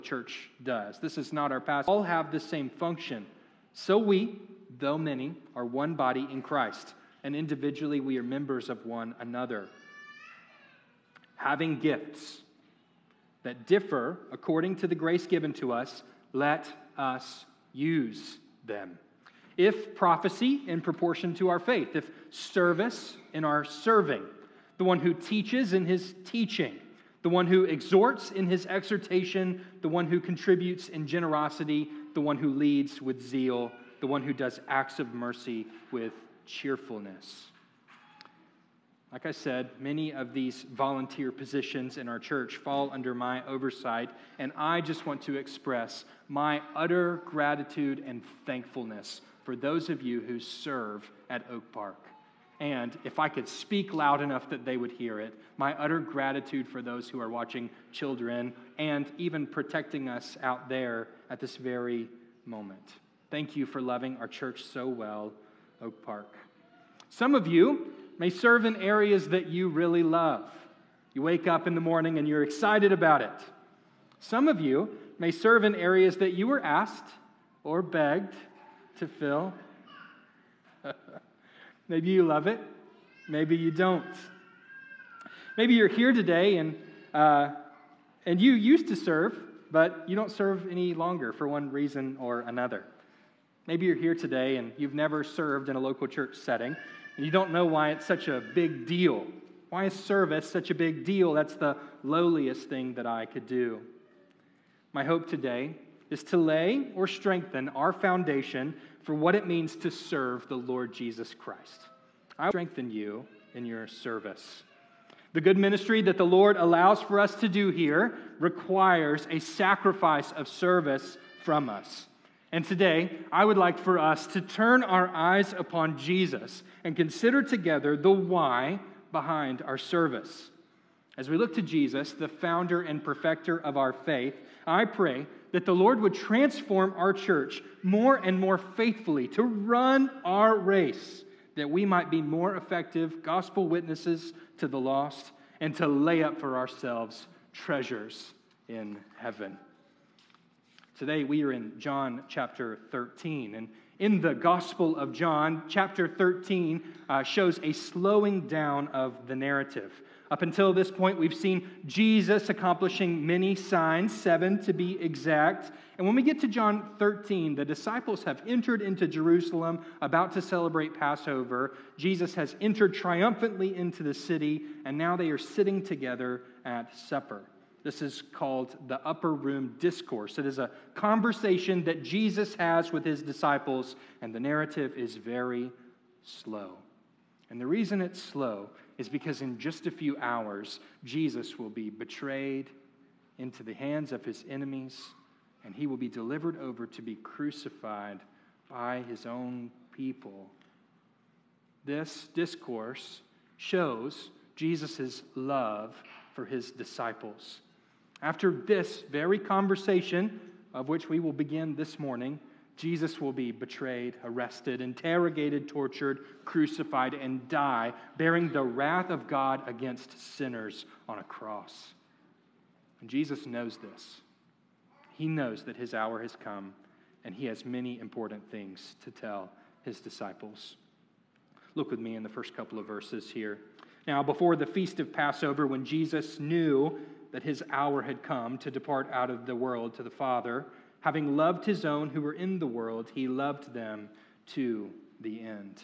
church does. This is not our past. All have the same function. So we, though many, are one body in Christ, and individually we are members of one another, having gifts that differ according to the grace given to us. Let us use them. If prophecy, in proportion to our faith. If service, in our serving. The one who teaches, in his teaching. The one who exhorts, in his exhortation. The one who contributes in generosity. The one who leads with zeal. The one who does acts of mercy with cheerfulness. Like I said, many of these volunteer positions in our church fall under my oversight, and I just want to express my utter gratitude and thankfulness for those of you who serve at Oak Park. And if I could speak loud enough that they would hear it, my utter gratitude for those who are watching children and even protecting us out there at this very moment. Thank you for loving our church so well, Oak Park. Some of you may serve in areas that you really love. You wake up in the morning and you're excited about it. Some of you may serve in areas that you were asked or begged to fill. Maybe you love it. Maybe you don't. Maybe you're here today and you used to serve, but you don't serve any longer for one reason or another. Maybe you're here today and you've never served in a local church setting, and you don't know why it's such a big deal. Why is service such a big deal? That's the lowliest thing that I could do. My hope today is to lay or strengthen our foundation for what it means to serve the Lord Jesus Christ. I will strengthen you in your service. The good ministry that the Lord allows for us to do here requires a sacrifice of service from us. And today, I would like for us to turn our eyes upon Jesus and consider together the why behind our service. As we look to Jesus, the founder and perfecter of our faith, I pray that the Lord would transform our church more and more faithfully to run our race, that we might be more effective gospel witnesses to the lost and to lay up for ourselves treasures in heaven. Today we are in John chapter 13, and in the Gospel of John, chapter 13 shows a slowing down of the narrative. Up until this point, we've seen Jesus accomplishing many signs, 7 to be exact. And when we get to John 13, the disciples have entered into Jerusalem, about to celebrate Passover. Jesus has entered triumphantly into the city, and now they are sitting together at supper. This is called the upper room discourse. It is a conversation that Jesus has with his disciples, and the narrative is very slow. And the reason it's slow is because in just a few hours, Jesus will be betrayed into the hands of his enemies, and he will be delivered over to be crucified by his own people. This discourse shows Jesus' love for his disciples. After this very conversation, of which we will begin this morning, Jesus will be betrayed, arrested, interrogated, tortured, crucified, and die, bearing the wrath of God against sinners on a cross. And Jesus knows this. He knows that his hour has come, and he has many important things to tell his disciples. Look with me in the first couple of verses here. Now, before the feast of Passover, when Jesus knew that his hour had come to depart out of the world to the Father, having loved his own who were in the world, he loved them to the end.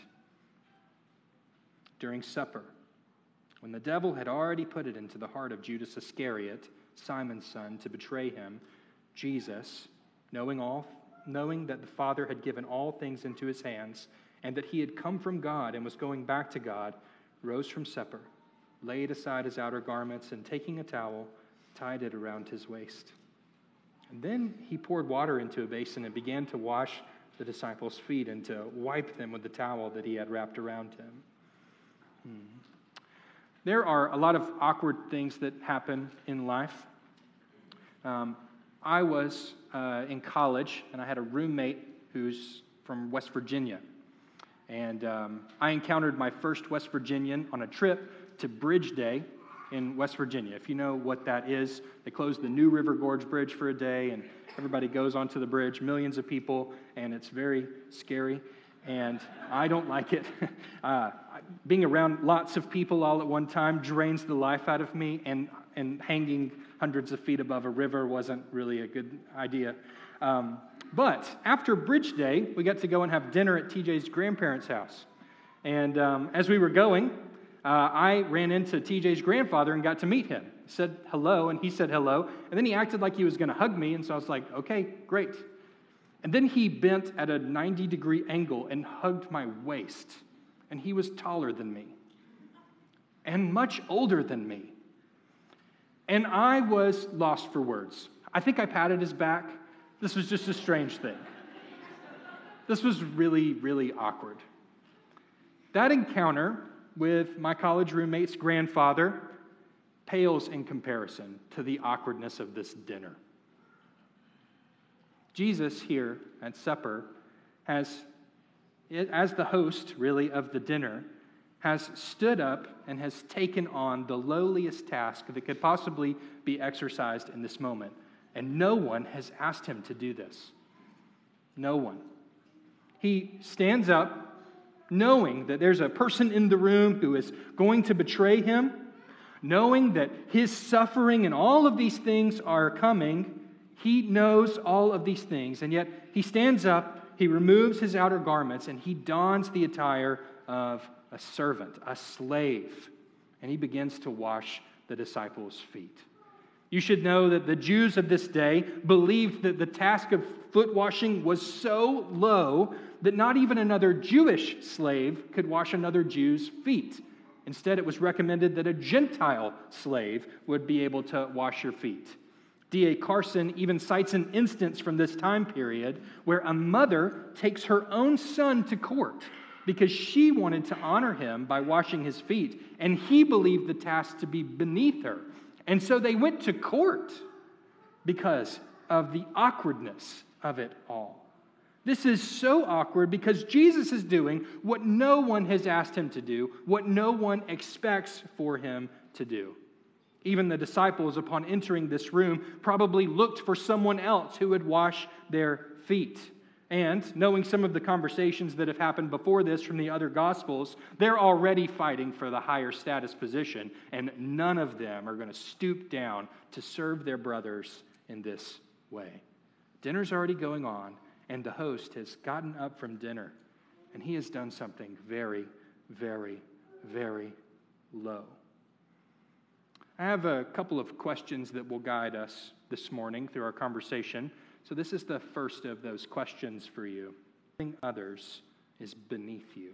During supper, when the devil had already put it into the heart of Judas Iscariot, Simon's son, to betray him, Jesus, knowing that the Father had given all things into his hands, and that he had come from God and was going back to God, rose from supper, laid aside his outer garments, and taking a towel, tied it around his waist. And then he poured water into a basin and began to wash the disciples' feet and to wipe them with the towel that he had wrapped around him. There are a lot of awkward things that happen in life. I was in college, and I had a roommate who's from West Virginia. And I encountered my first West Virginian on a trip to Bridge Day in West Virginia. If you know what that is, they closed the New River Gorge Bridge for a day, and everybody goes onto the bridge, millions of people, and it's very scary, and I don't like it. Being around lots of people all at one time drains the life out of me, and hanging hundreds of feet above a river wasn't really a good idea. But after Bridge Day, we got to go and have dinner at TJ's grandparents' house. And as we were going, I ran into TJ's grandfather and got to meet him. I said hello, and he said hello. And then he acted like he was going to hug me, and so I was like, okay, great. And then he bent at a 90-degree angle and hugged my waist. And he was taller than me and much older than me. And I was lost for words. I think I patted his back. This was just a strange thing. This was really, really awkward. That encounter with my college roommate's grandfather pales in comparison to the awkwardness of this dinner. Jesus here at supper has, as the host, really, of the dinner, has stood up and has taken on the lowliest task that could possibly be exercised in this moment. And no one has asked him to do this. No one. He stands up knowing that there's a person in the room who is going to betray him, knowing that his suffering and all of these things are coming. He knows all of these things, and yet he stands up, he removes his outer garments, and he dons the attire of a servant, a slave, and he begins to wash the disciples' feet. You should know that the Jews of this day believed that the task of foot washing was so low that not even another Jewish slave could wash another Jew's feet. Instead, it was recommended that a Gentile slave would be able to wash your feet. D.A. Carson even cites an instance from this time period where a mother takes her own son to court because she wanted to honor him by washing his feet, and he believed the task to be beneath her. And so they went to court because of the awkwardness of it all. This is so awkward because Jesus is doing what no one has asked him to do, what no one expects for him to do. Even the disciples, upon entering this room, probably looked for someone else who would wash their feet. And knowing some of the conversations that have happened before this from the other Gospels, they're already fighting for the higher status position, and none of them are going to stoop down to serve their brothers in this way. Dinner's already going on, and the host has gotten up from dinner, and he has done something very, very, very low. I have a couple of questions that will guide us this morning through our conversation. So this is the first of those questions for you. Serving others is beneath you.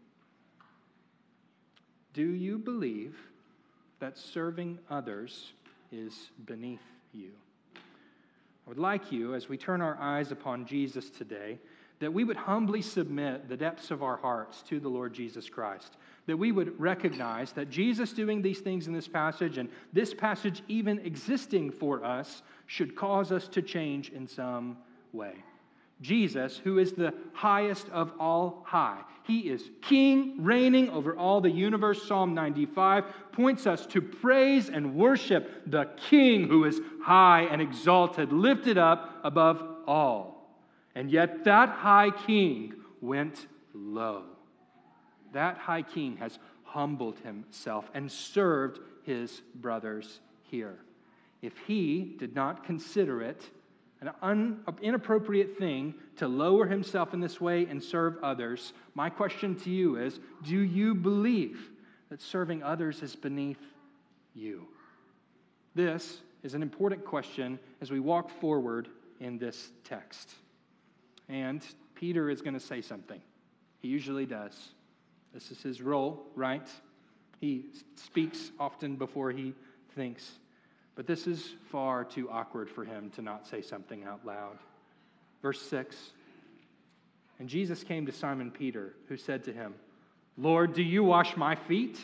Do you believe that serving others is beneath you? I would like you, as we turn our eyes upon Jesus today, that we would humbly submit the depths of our hearts to the Lord Jesus Christ, that we would recognize that Jesus doing these things in this passage, and this passage even existing for us, should cause us to change in some way. Jesus, who is the highest of all high, he is king, reigning over all the universe. Psalm 95 points us to praise and worship the King who is high and exalted, lifted up above all. And yet that high king went low. That high king has humbled himself and served his brothers here. If he did not consider it an inappropriate thing to lower himself in this way and serve others, my question to you is, do you believe that serving others is beneath you? This is an important question as we walk forward in this text. And Peter is going to say something. He usually does. This is his role, right? He speaks often before he thinks. But this is far too awkward for him to not say something out loud. Verse 6, and Jesus came to Simon Peter, who said to him, Lord, do you wash my feet?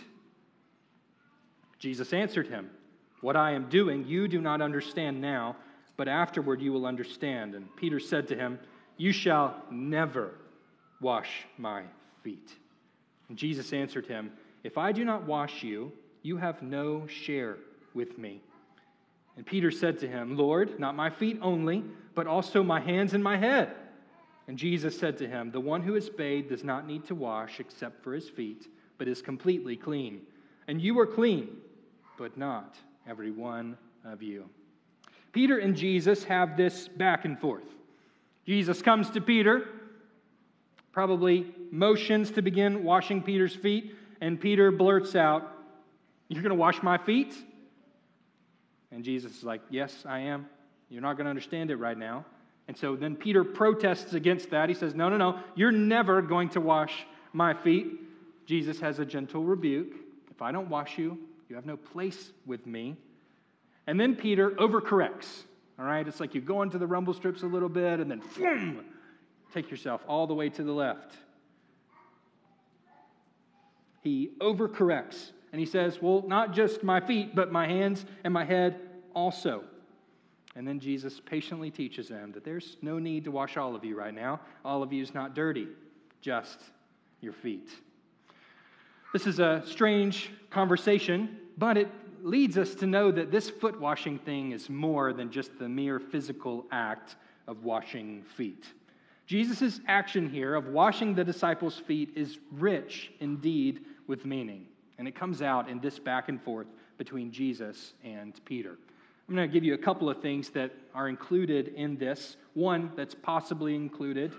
Jesus answered him, what I am doing you do not understand now, but afterward you will understand. And Peter said to him, you shall never wash my feet. And Jesus answered him, if I do not wash you, you have no share with me." And Peter said to him, "Lord, not my feet only, but also my hands and my head." And Jesus said to him, "The one who is bathed does not need to wash except for his feet, but is completely clean. And you are clean, but not every one of you." Peter and Jesus have this back and forth. Jesus comes to Peter, probably motions to begin washing Peter's feet, and Peter blurts out, "You're going to wash my feet?" And Jesus is like, "Yes, I am. You're not going to understand it right now." And so then Peter protests against that. He says, No, you're never going to wash my feet." Jesus has a gentle rebuke. "If I don't wash you, you have no place with me." And then Peter overcorrects. All right, it's like you go into the rumble strips a little bit and then boom, take yourself all the way to the left. He overcorrects and he says, "Well, not just my feet, but my hands and my head also." And then Jesus patiently teaches them that there's no need to wash all of you right now. All of you is not dirty, just your feet. This is a strange conversation, but it leads us to know that this foot washing thing is more than just the mere physical act of washing feet. Jesus' action here of washing the disciples' feet is rich indeed with meaning. And it comes out in this back and forth between Jesus and Peter. I'm going to give you a couple of things that are included in this. One that's possibly included.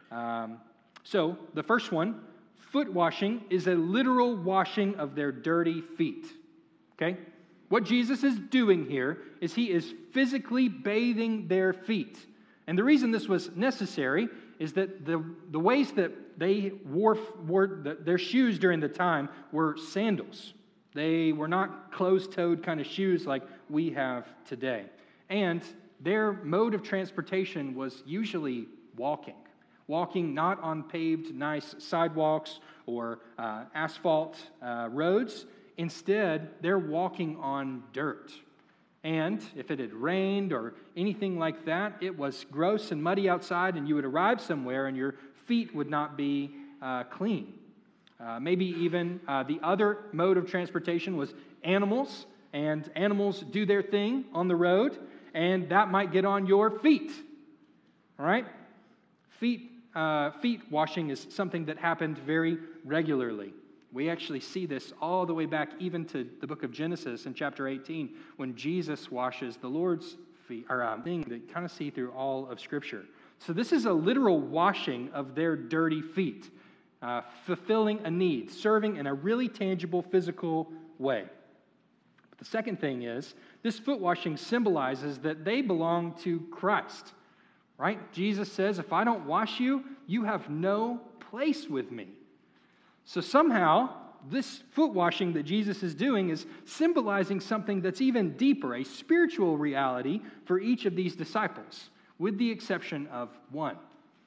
So the first one, foot washing is a literal washing of their dirty feet. Okay? What Jesus is doing here is he is physically bathing their feet. And the reason this was necessary is that the ways that they wore their shoes during the time were sandals. They were not closed-toed kind of shoes like we have today. And their mode of transportation was usually walking. Walking not on paved, nice sidewalks or asphalt roads. Instead, they're walking on dirt. And if it had rained or anything like that, it was gross and muddy outside, and you would arrive somewhere and your feet would not be clean. Maybe even the other mode of transportation was animals, and animals do their thing on the road, and that might get on your feet. All right? Feet washing is something that happened very regularly. We actually see this all the way back even to the book of Genesis in chapter 18 when Jesus washes the Lord's feet, or thing that you kind of see through all of Scripture. So this is a literal washing of their dirty feet, fulfilling a need, serving in a really tangible physical way. But the second thing is, this foot washing symbolizes that they belong to Christ, right? Jesus says, "If I don't wash you, you have no place with me." So somehow, this foot washing that Jesus is doing is symbolizing something that's even deeper, a spiritual reality for each of these disciples, with the exception of one.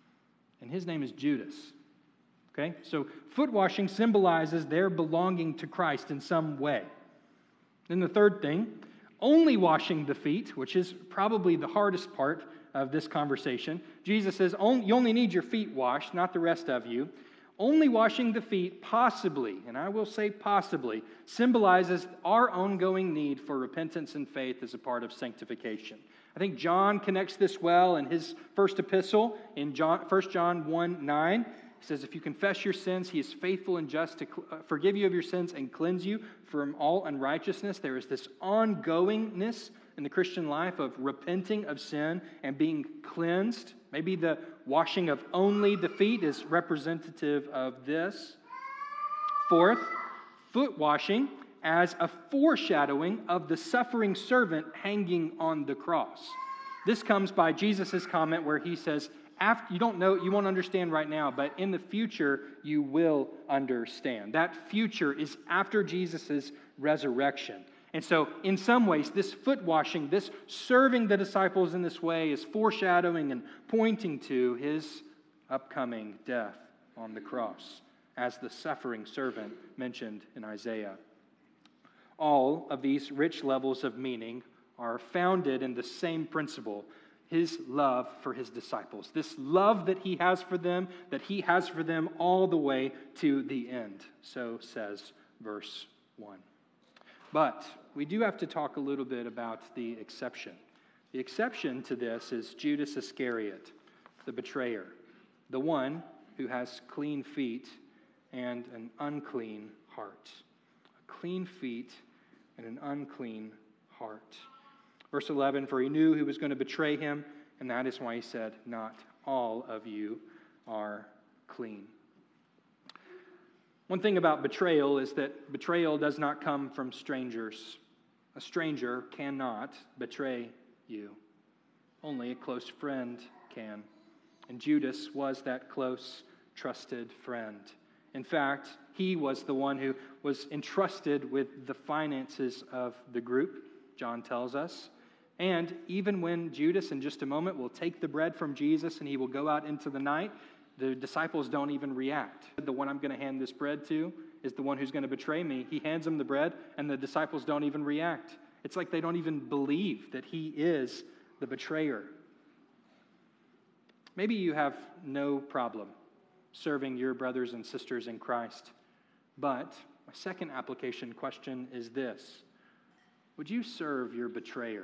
And his name is Judas. Okay? So foot washing symbolizes their belonging to Christ in some way. Then the third thing, only washing the feet, which is probably the hardest part of this conversation. Jesus says, you only need your feet washed, not the rest of you. Only washing the feet possibly, and I will say possibly, symbolizes our ongoing need for repentance and faith as a part of sanctification. I think John connects this well in his first epistle in 1 John 1:9. He says, "If you confess your sins, he is faithful and just to forgive you of your sins and cleanse you from all unrighteousness." There is this ongoingness in the Christian life of repenting of sin and being cleansed. Maybe the washing of only the feet is representative of this. Fourth, foot washing as a foreshadowing of the suffering servant hanging on the cross. This comes by Jesus' comment where he says, you don't know, you won't understand right now, but in the future you will understand. That future is after Jesus' resurrection. And so, in some ways, this foot washing, this serving the disciples in this way is foreshadowing and pointing to his upcoming death on the cross as the suffering servant mentioned in Isaiah. All of these rich levels of meaning are founded in the same principle, his love for his disciples. This love that he has for them all the way to the end. So says verse 1. But we do have to talk a little bit about the exception. The exception to this is Judas Iscariot, the betrayer, the one who has clean feet and an unclean heart. Clean feet and an unclean heart. Verse 11, for he knew who was going to betray him, and that is why he said, not all of you are clean. One thing about betrayal is that betrayal does not come from strangers. A stranger cannot betray you. Only a close friend can. And Judas was that close, trusted friend. In fact, he was the one who was entrusted with the finances of the group, John tells us. And even when Judas, in just a moment, will take the bread from Jesus and he will go out into the night, the disciples don't even react. The one I'm going to hand this bread to is the one who's going to betray me. He hands him the bread, and the disciples don't even react. It's like they don't even believe that he is the betrayer. Maybe you have no problem serving your brothers and sisters in Christ. But my second application question is this. Would you serve your betrayer?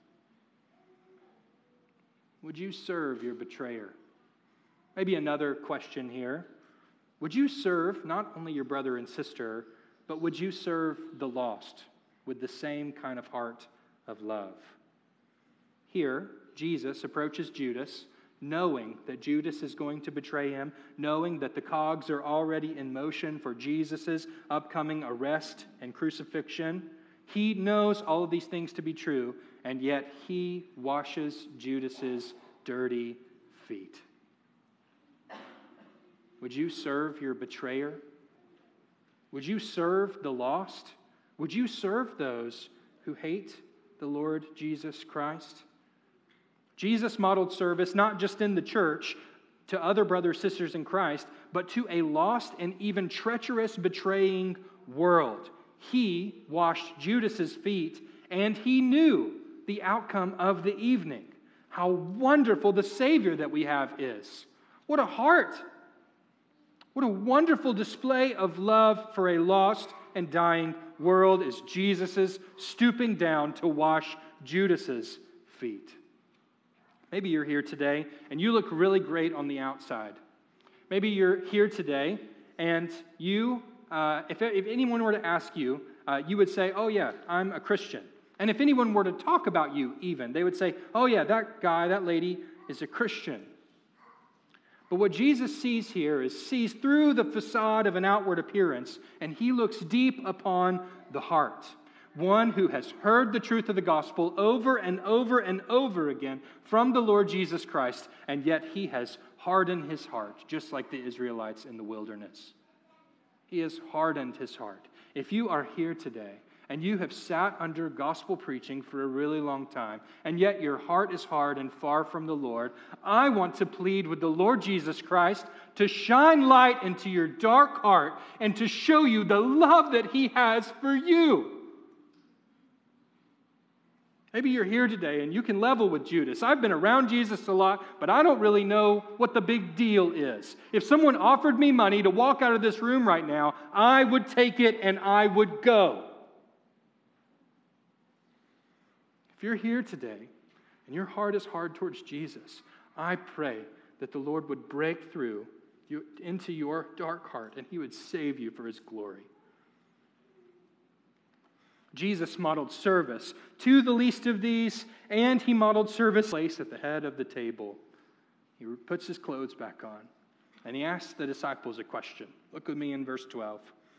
Would you serve your betrayer? Maybe another question here. Would you serve not only your brother and sister, but would you serve the lost with the same kind of heart of love? Here, Jesus approaches Judas, knowing that Judas is going to betray him, knowing that the cogs are already in motion for Jesus' upcoming arrest and crucifixion. He knows all of these things to be true, and yet he washes Judas's dirty feet. Would you serve your betrayer? Would you serve the lost? Would you serve those who hate the Lord Jesus Christ? Jesus modeled service not just in the church to other brothers and sisters in Christ, but to a lost and even treacherous, betraying world. He washed Judas's feet, and he knew the outcome of the evening. How wonderful the Savior that we have is. What a heart! What a wonderful display of love for a lost and dying world is Jesus' stooping down to wash Judas's feet. Maybe you're here today and you look really great on the outside. Maybe you're here today and you, if anyone were to ask you, you would say, oh yeah, I'm a Christian. And if anyone were to talk about you even, they would say, oh yeah, that guy, that lady is a Christian. But what Jesus sees here is sees through the facade of an outward appearance, and he looks deep upon the heart. One who has heard the truth of the gospel over and over and over again from the Lord Jesus Christ, and yet he has hardened his heart, just like the Israelites in the wilderness. He has hardened his heart. If you are here today, and you have sat under gospel preaching for a really long time, and yet your heart is hard and far from the Lord, I want to plead with the Lord Jesus Christ to shine light into your dark heart and to show you the love that he has for you. Maybe you're here today and you can level with Judas. I've been around Jesus a lot, but I don't really know what the big deal is. If someone offered me money to walk out of this room right now, I would take it and I would go. If you're here today and your heart is hard towards Jesus, I pray that the Lord would break through into your dark heart and he would save you for his glory. Jesus modeled service to the least of these, and he modeled service place at the head of the table. He puts his clothes back on, and he asks the disciples a question. Look with me in verse 12.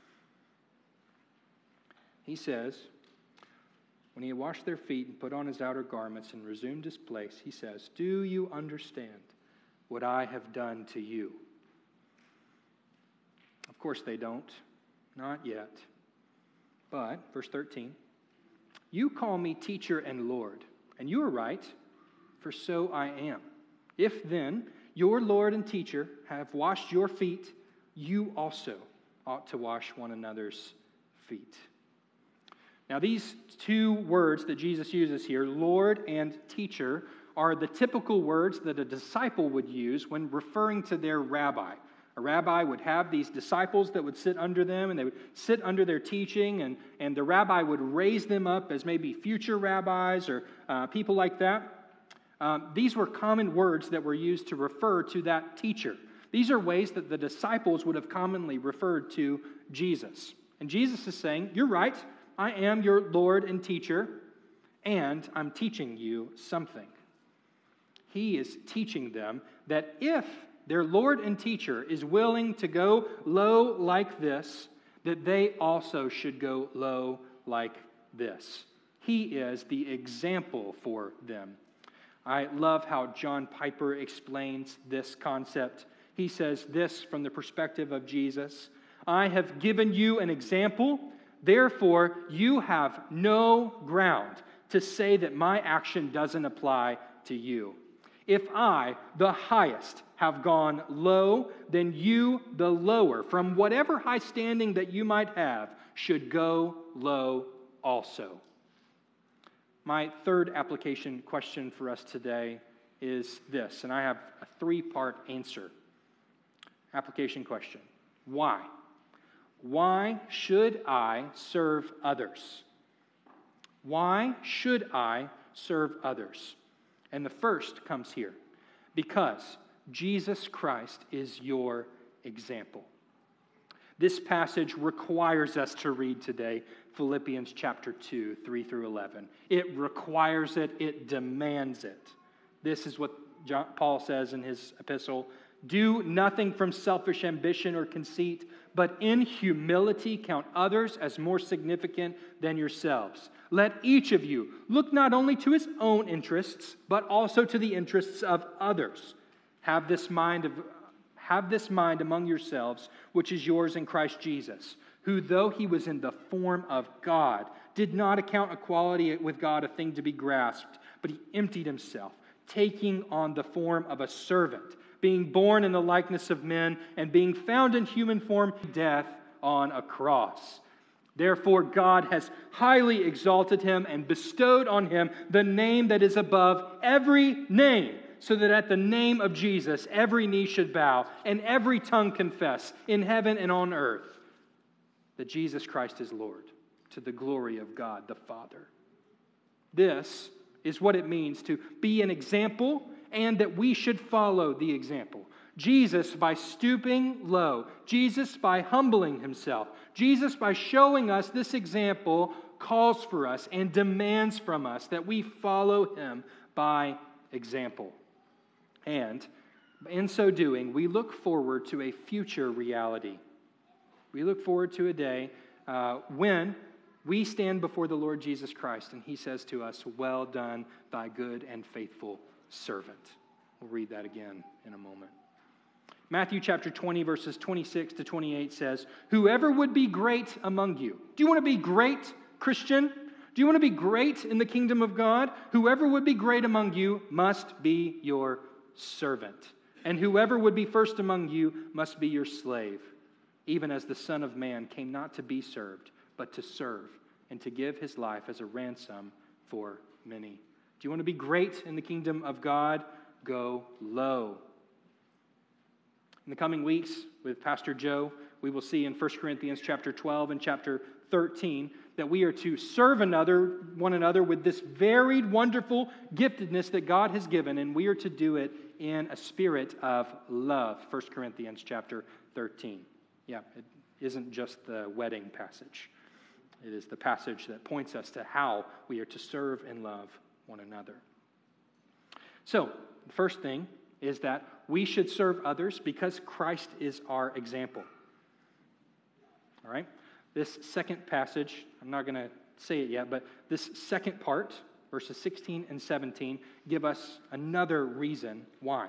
He says, when he had washed their feet and put on his outer garments and resumed his place, he says, do you understand what I have done to you? Of course they don't. Not yet. But, verse 13, you call me teacher and Lord, and you are right, for so I am. If then your Lord and teacher have washed your feet, you also ought to wash one another's feet. Now, these two words that Jesus uses here, Lord and teacher, are the typical words that a disciple would use when referring to their rabbi. A rabbi would have these disciples that would sit under them, and they would sit under their teaching, and the rabbi would raise them up as maybe future rabbis or people like that. These were common words that were used to refer to that teacher. These are ways that the disciples would have commonly referred to Jesus. And Jesus is saying, you're right, I am your Lord and teacher, and I'm teaching you something. He is teaching them that if their Lord and teacher is willing to go low like this, that they also should go low like this. He is the example for them. I love how John Piper explains this concept. He says this from the perspective of Jesus: I have given you an example, therefore you have no ground to say that my action doesn't apply to you. If I, the highest, have gone low, then you, the lower, from whatever high standing that you might have, should go low also. My third application question for us today is this, and I have a three-part answer. Application question: why? Why should I serve others? Why should I serve others? And the first comes here: because Jesus Christ is your example. This passage requires us to read today Philippians chapter 2, 3 through 11. It requires it. It demands it. This is what Paul says in his epistle: do nothing from selfish ambition or conceit, but in humility count others as more significant than yourselves. Let each of you look not only to his own interests, but also to the interests of others. Have this mind among yourselves, which is yours in Christ Jesus, who, though he was in the form of God, did not account equality with God a thing to be grasped, but he emptied himself, taking on the form of a servant, being born in the likeness of men, and being found in human form, death on a cross. Therefore, God has highly exalted him and bestowed on him the name that is above every name, so that at the name of Jesus every knee should bow and every tongue confess in heaven and on earth that Jesus Christ is Lord, to the glory of God the Father. This is what it means to be an example, and that we should follow the example. Jesus by stooping low, Jesus by humbling himself, Jesus by showing us this example calls for us and demands from us that we follow him by example. And in so doing, we look forward to a future reality. We look forward to a day when we stand before the Lord Jesus Christ and he says to us, well done, thy good and faithful servant. We'll read that again in a moment. Matthew chapter 20, verses 26 to 28 says, whoever would be great among you. Do you want to be great, Christian? Do you want to be great in the kingdom of God? Whoever would be great among you must be your servant. And whoever would be first among you must be your slave, even as the Son of Man came not to be served, but to serve, and to give his life as a ransom for many. Do you want to be great in the kingdom of God? Go low. In the coming weeks with Pastor Joe, we will see in 1 Corinthians chapter 12 and chapter 13 that we are to serve one another with this varied, wonderful giftedness that God has given, and we are to do it in a spirit of love. 1 Corinthians chapter 13. Yeah, it isn't just the wedding passage. It is the passage that points us to how we are to serve and love one another. So, the first thing is that we should serve others because Christ is our example. All right? This second passage, I'm not going to say it yet, but this second part, verses 16 and 17, give us another reason why.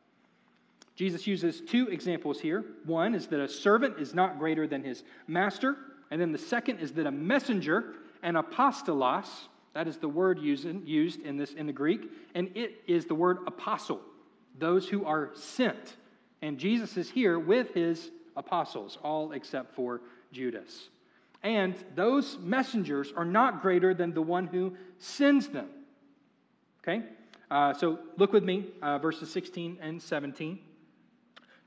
Jesus uses two examples here. One is that a servant is not greater than his master, and then the second is that a messenger, an apostolos, that is the word used in the Greek, and it is the word apostle, those who are sent. And Jesus is here with his apostles, all except for Judas. And those messengers are not greater than the one who sends them. Okay? So look with me, verses 16 and 17.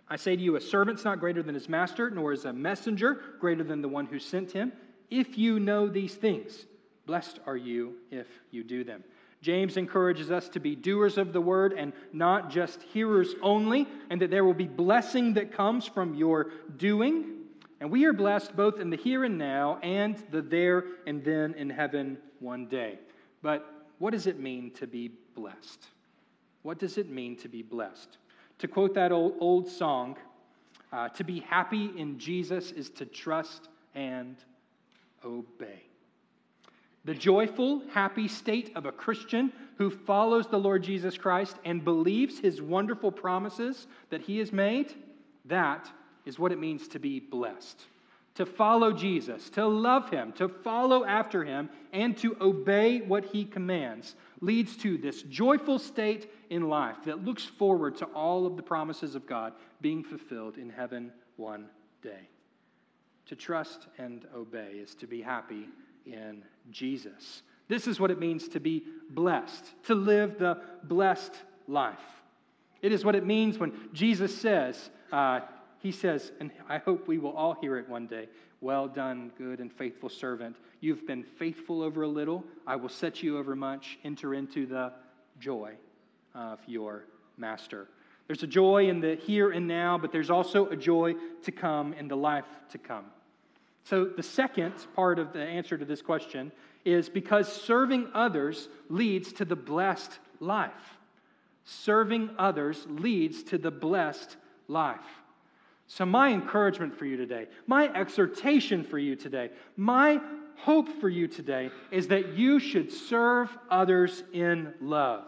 I say to you, a servant's not greater than his master, nor is a messenger greater than the one who sent him. If you know these things, blessed are you if you do them. James encourages us to be doers of the word and not just hearers only, and that there will be blessing that comes from your doing. And we are blessed both in the here and now and the there and then in heaven one day. But what does it mean to be blessed? What does it mean to be blessed? To quote that old song, to be happy in Jesus is to trust and obey. The joyful, happy state of a Christian who follows the Lord Jesus Christ and believes his wonderful promises that he has made, that is what it means to be blessed. To follow Jesus, to love him, to follow after him, and to obey what he commands leads to this joyful state in life that looks forward to all of the promises of God being fulfilled in heaven one day. To trust and obey is to be happy in Jesus. This is what it means to be blessed, to live the blessed life. It is what it means when Jesus says, he says, and I hope we will all hear it one day, well done, good and faithful servant. You've been faithful over a little. I will set you over much. Enter into the joy of your master. There's a joy in the here and now, but there's also a joy to come in the life to come. So the second part of the answer to this question is because serving others leads to the blessed life. Serving others leads to the blessed life. So my encouragement for you today, my exhortation for you today, my hope for you today is that you should serve others in love.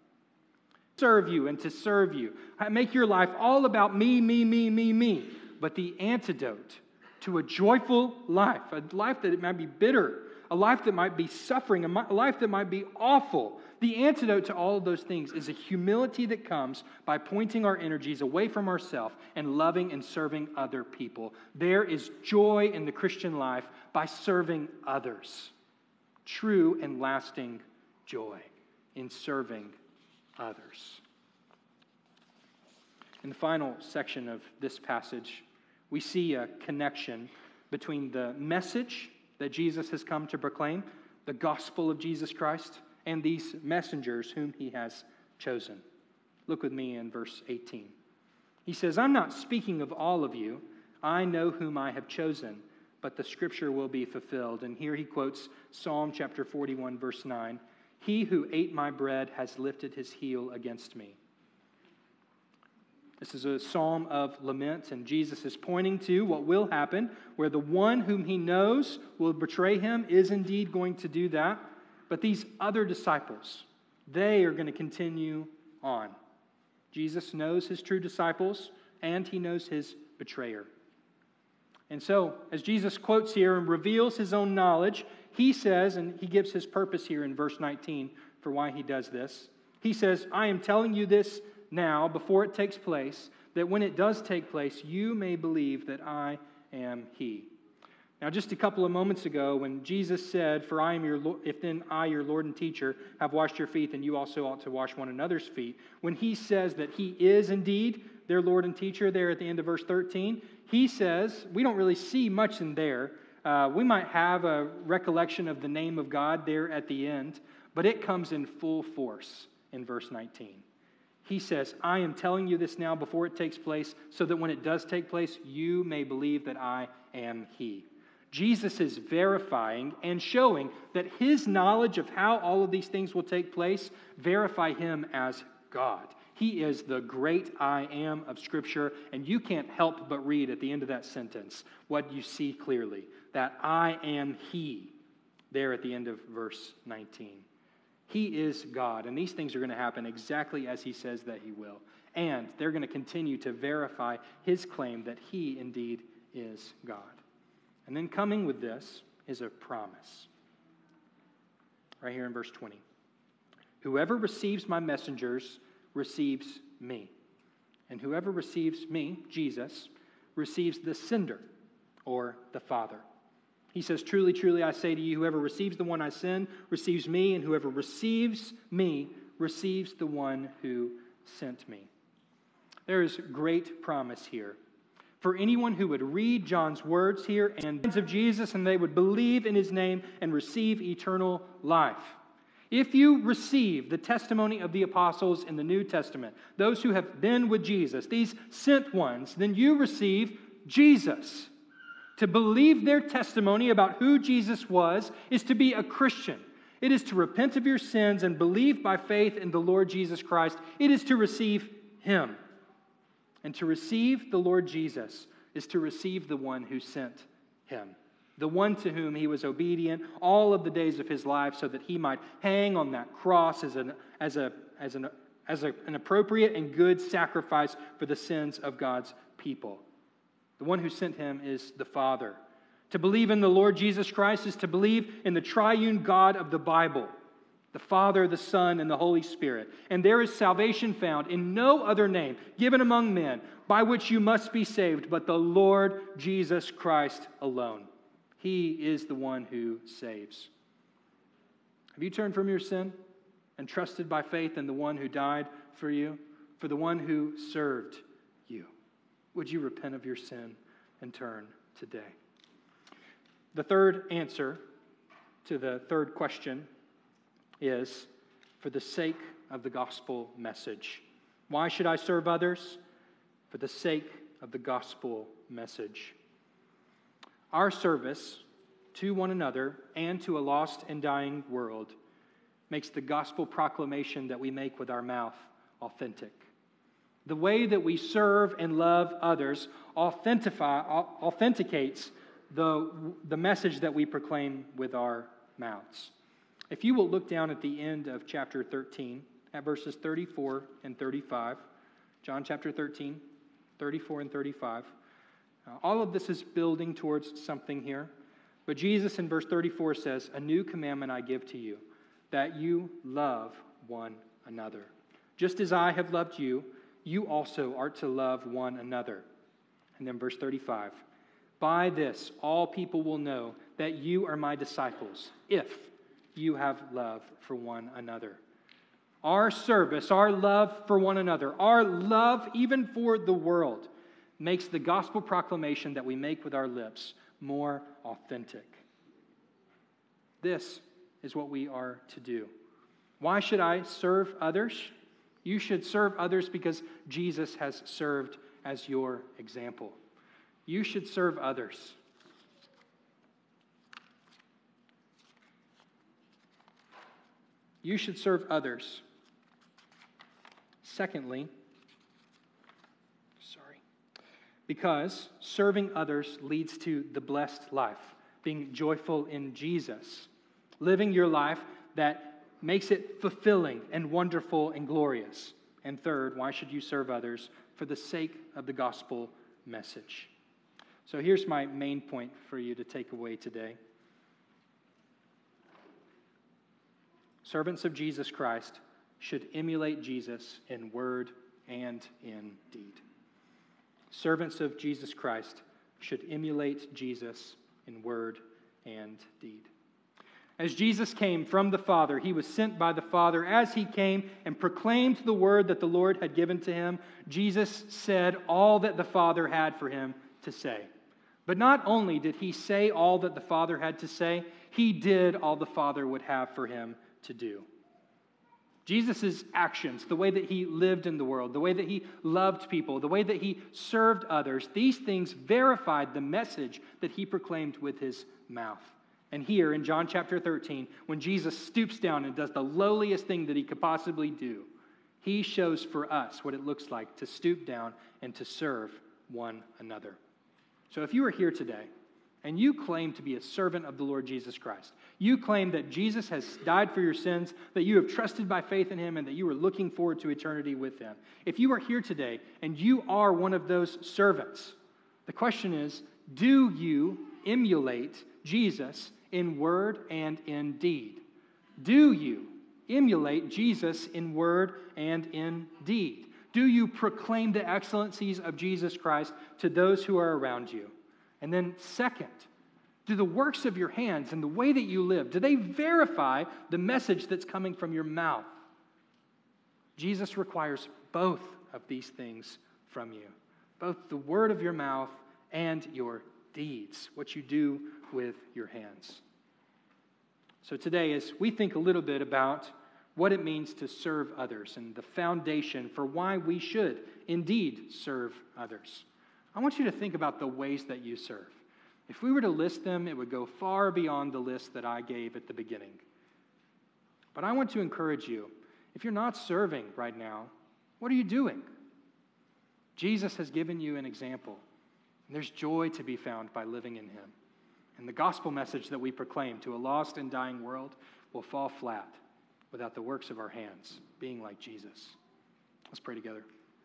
Serve you and to serve you. Make your life all about me, me, me, me, me. But the antidote to a joyful life, a life that it might be bitter, a life that might be suffering, a life that might be awful. The antidote to all of those things is a humility that comes by pointing our energies away from ourselves and loving and serving other people. There is joy in the Christian life by serving others. True and lasting joy in serving others. In the final section of this passage, we see a connection between the message that Jesus has come to proclaim, the gospel of Jesus Christ, and these messengers whom he has chosen. Look with me in verse 18. He says, I'm not speaking of all of you. I know whom I have chosen, but the scripture will be fulfilled. And here he quotes Psalm chapter 41, verse 9. He who ate my bread has lifted his heel against me. This is a psalm of lament, and Jesus is pointing to what will happen, where the one whom he knows will betray him is indeed going to do that. But these other disciples, they are going to continue on. Jesus knows his true disciples, and he knows his betrayer. And so, as Jesus quotes here and reveals his own knowledge, he says, and he gives his purpose here in verse 19 for why he does this. He says, I am telling you this now, before it takes place, that when it does take place, you may believe that I am he. Now, just a couple of moments ago, when Jesus said, "For I am if then I, your Lord and teacher, have washed your feet, then you also ought to wash one another's feet." When he says that he is indeed their Lord and teacher, there at the end of verse 13, he says, we don't really see much in there. We might have a recollection of the name of God there at the end, but it comes in full force in verse 19. He says, I am telling you this now before it takes place, so that when it does take place, you may believe that I am he. Jesus is verifying and showing that his knowledge of how all of these things will take place verify him as God. He is the great I am of Scripture, and you can't help but read at the end of that sentence what you see clearly, that I am he, there at the end of verse 19. He is God, and these things are going to happen exactly as he says that he will. And they're going to continue to verify his claim that he indeed is God. And then coming with this is a promise. Right here in verse 20. Whoever receives my messengers receives me. And whoever receives me, Jesus, receives the sender, or the Father. He says, truly, truly, I say to you, whoever receives the one I send receives me, and whoever receives me receives the one who sent me. There is great promise here for anyone who would read John's words here and of Jesus, and they would believe in his name and receive eternal life. If you receive the testimony of the apostles in the New Testament, those who have been with Jesus, these sent ones, then you receive Jesus. To believe their testimony about who Jesus was is to be a Christian. It is to repent of your sins and believe by faith in the Lord Jesus Christ. It is to receive him. And to receive the Lord Jesus is to receive the one who sent him, the one to whom he was obedient all of the days of his life so that he might hang on that cross as an appropriate and good sacrifice for the sins of God's people. The one who sent him is the Father. To believe in the Lord Jesus Christ is to believe in the triune God of the Bible, the Father, the Son, and the Holy Spirit. And there is salvation found in no other name given among men by which you must be saved but the Lord Jesus Christ alone. He is the one who saves. Have you turned from your sin and trusted by faith in the one who died for you, for the one who served you? Would you repent of your sin and turn today? The third answer to the third question is for the sake of the gospel message. Why should I serve others? For the sake of the gospel message. Our service to one another and to a lost and dying world makes the gospel proclamation that we make with our mouth authentic. The way that we serve and love others authenticates the message that we proclaim with our mouths. If you will look down at the end of chapter 13, at verses 34 and 35, John chapter 13, 34 and 35, all of this is building towards something here. But Jesus in verse 34 says, "A new commandment I give to you, that you love one another. Just as I have loved you, you also are to love one another." And then verse 35, "By this all people will know that you are my disciples, if you have love for one another." Our service, our love for one another, our love even for the world makes the gospel proclamation that we make with our lips more authentic. This is what we are to do. Why should I serve others? You should serve others because Jesus has served as your example. You should serve others. You should serve others. Secondly, because serving others leads to the blessed life, being joyful in Jesus, living your life that makes it fulfilling and wonderful and glorious. And third, why should you serve others? For the sake of the gospel message. So here's my main point for you to take away today. Servants of Jesus Christ should emulate Jesus in word and in deed. Servants of Jesus Christ should emulate Jesus in word and deed. As Jesus came from the Father, he was sent by the Father. As he came and proclaimed the word that the Lord had given to him, Jesus said all that the Father had for him to say. But not only did he say all that the Father had to say, he did all the Father would have for him to do. Jesus' actions, the way that he lived in the world, the way that he loved people, the way that he served others, these things verified the message that he proclaimed with his mouth. And here in John chapter 13, when Jesus stoops down and does the lowliest thing that he could possibly do, he shows for us what it looks like to stoop down and to serve one another. So if you are here today and you claim to be a servant of the Lord Jesus Christ, you claim that Jesus has died for your sins, that you have trusted by faith in him, and that you are looking forward to eternity with him. If you are here today and you are one of those servants, the question is, do you emulate Jesus in word and in deed? Do you emulate Jesus in word and in deed? Do you proclaim the excellencies of Jesus Christ to those who are around you? And then second, do the works of your hands and the way that you live, do they verify the message that's coming from your mouth? Jesus requires both of these things from you, both the word of your mouth and your deeds, what you do with your hands. So today, as we think a little bit about what it means to serve others and the foundation for why we should indeed serve others, I want you to think about the ways that you serve. If we were to list them, it would go far beyond the list that I gave at the beginning. But I want to encourage you, if you're not serving right now, what are you doing? Jesus has given you an example, and there's joy to be found by living in him. And the gospel message that we proclaim to a lost and dying world will fall flat without the works of our hands being like Jesus. Let's pray together.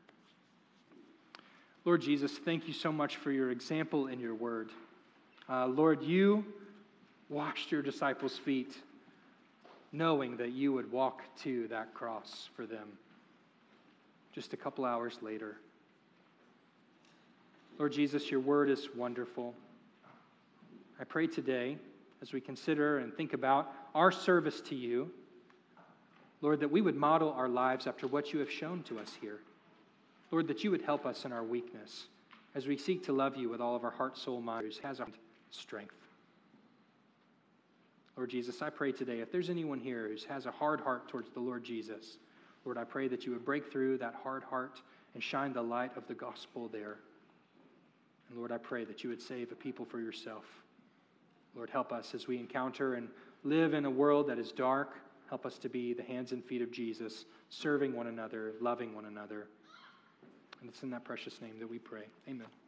Lord Jesus, thank you so much for your example in your word. Lord, you washed your disciples' feet, knowing that you would walk to that cross for them just a couple hours later. Lord Jesus, your word is wonderful. I pray today, as we consider and think about our service to you, Lord, that we would model our lives after what you have shown to us here. Lord, that you would help us in our weakness as we seek to love you with all of our heart, soul, mind, has our strength. Lord Jesus, I pray today, if there's anyone here who has a hard heart towards the Lord Jesus, Lord, I pray that you would break through that hard heart and shine the light of the gospel there. And Lord, I pray that you would save a people for yourself. Lord, help us as we encounter and live in a world that is dark. Help us to be the hands and feet of Jesus, serving one another, loving one another. And it's in that precious name that we pray. Amen.